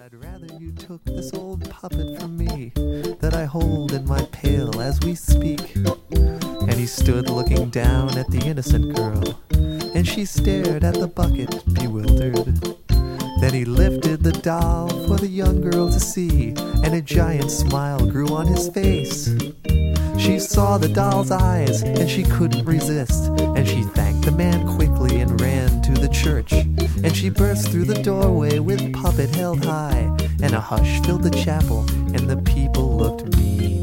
I'd rather you took this old puppet from me that I hold in my pail as we speak. And he stood looking down at the innocent girl, and she stared at the bucket, bewildered. Then he lifted the doll for the young girl to see, and a giant smile grew on his face. She saw the doll's eyes, and she couldn't resist, and she thanked the man quickly and ran to the church. And she burst through the doorway with puppet held high, and a hush filled the chapel, and the people looked mean.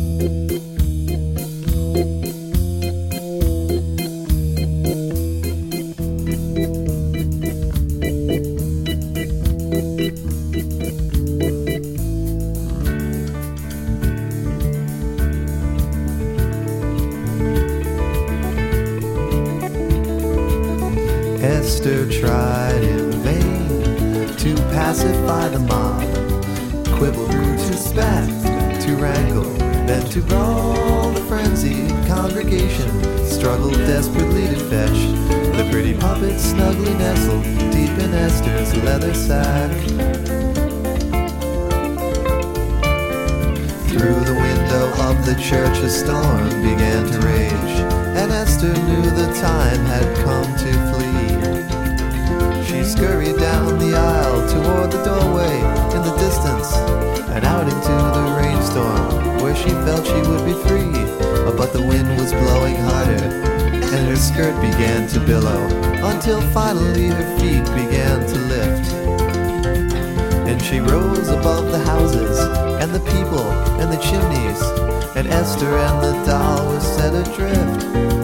Esther tried in vain to pacify the mob. Quibble grew to spat, to wrangle, then to brawl. The frenzied congregation struggled desperately to fetch the pretty puppet snugly nestled deep in Esther's leather sack. Through the window of the church a storm began to rage, and Esther knew the time had come to flee. She scurried down the aisle toward the doorway in the distance, and out into the rainstorm where she felt she would be free. But the wind was blowing harder, and her skirt began to billow, until finally her feet began to lift. And she rose above the houses, and the people, and the chimneys, and Esther and the doll were set adrift.